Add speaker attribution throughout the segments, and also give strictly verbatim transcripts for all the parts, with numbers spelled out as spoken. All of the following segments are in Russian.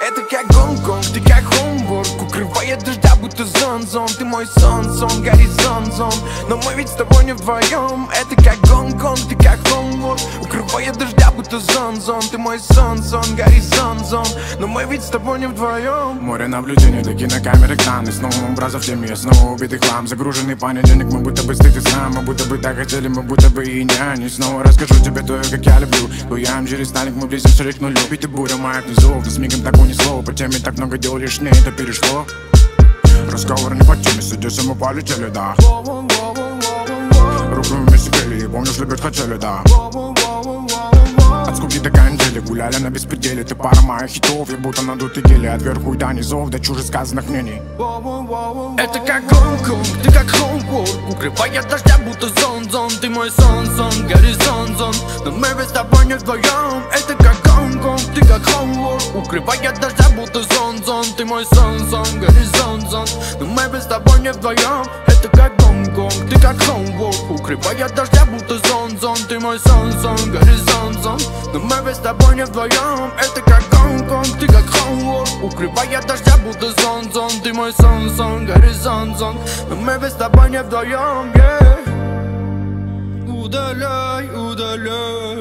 Speaker 1: Это как Гонконг, ты как Хомбург, укрывает дождя, будто зон-зон. Ты мой сон-сон, горизонт-зон, но мы ведь с тобой не вдвоем. Это как Гонконг, ты как Хомбург, укрывает дождя, будто зон-зон. Ты мой сон-сон, горизонт-зон, но мы ведь с тобой не вдвоем.
Speaker 2: Море наблюдений, до кинокамеры экраны, снова образов в теме, снова убитый хлам. Загруженный понедельник, мы будто бы стыд и сна. Мы будто бы так хотели, мы будто бы и няни. Снова расскажу тебе то, как я люблю. Туям через сталик, мы близимся к нулю. Ведь и буря моя внизу, да с мигом так унесло. По теме так много дел лишнее, это перешло. Разговор не по теме, сидись, и мы полетели, да. Руку вместе пели, помнишь, любят хотели, да. От скуки до канители, гуляли на беспределе. Ты пара моих хитов, я будто надутый гели. От верху и до низов, до чужих сказанных мнений.
Speaker 1: Это как Гонконг, ты как Хомбург, укрывает дождя, будто зон-зон. Ты мой сон-сон, горизонт-зон, но мы ведь с тобой не вдвоем. Это как Гонконг, ты как Хомбург, укрывает дождя, будто зон-зон. Ты мой сон-сон, горизонт-зон, но мы ведь с тобой не вдвоем. Это как Гонконг, ты как Хомбург, укрывает дождя, будто зон-зон. Ты мой сон-сон, горизонт-зон, но мы ведь с тобой не вдвоем. Это как Гонконг, ты как Хомбург, укрывает дождя, будто зон-зон. Ты мой сон-сон, горизонт-зон, но мы ведь с тобой не вдвоем, yeah. Удаляй, удаляй,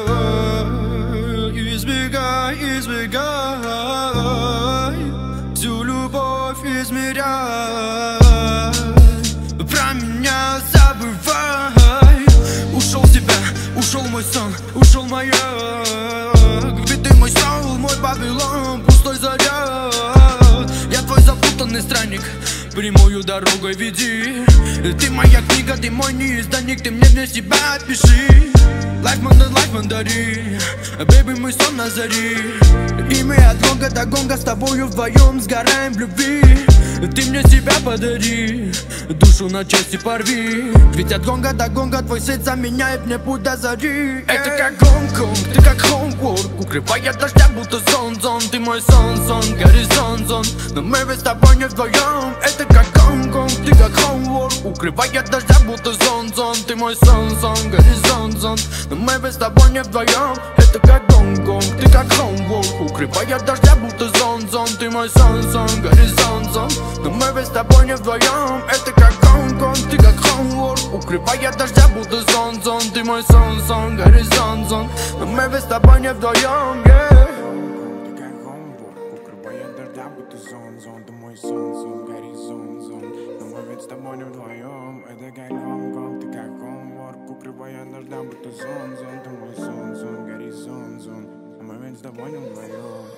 Speaker 1: избегай, избегай, всю любовь измеряй, про меня забывай. Ушел с тебя, ушел мой сон, ушел моя. Ведь ты мой соул, мой Вавилон, пустой заряд. Я твой запутанный странник, прямую дорогой веди. Ты моя книга, ты мой неизданник, ты мне для себя пиши. Life мандар, life мандари, бэйби, мой сон на зари. И мы от гонга до гонга с тобою вдвоем сгораем в любви. Ты мне себя подари, душу на части порви. Ведь от гонга до гонга твой свет заменяет мне путь до зари. Это как Гонконг, ты как Хомбург, укрывает дождя, будто зон-зон. Ты мой сон-сон, горизонт-зон, но мы ведь с тобой не вдвоем. Это как Гонконг, ты как Хомбург, укрывает дождя, будто зон-зон. Ты мой сон-сон, горизонт-зон, но мы ведь с тобой не вдвоем. Это как Гонконг, ты как Хомбург, укрывает дождя, будто зон-зон. Ты мой сон-сон, горизонт-зон, но мы ведь с тобой не вдвоем. Это как Гонконг, ты как Хомбург, укрывает дождя, будто зон-зон. Ты мой сон-сон, горизонт-зон, но мы ведь с тобой не вдвоем, yeah.
Speaker 2: Ты как Хомбург, укрывает дождя, будто зон-зон. Ты мой сон-сон, горизонт-зон, но мы ведь с тобой не вдвоем. Это как Гонконг, ты как Хомбург, укрывает дождя, будто зон-зон. Ты мой сон-сон, горизонт-зон, но мы ведь с тобой не вдвоем.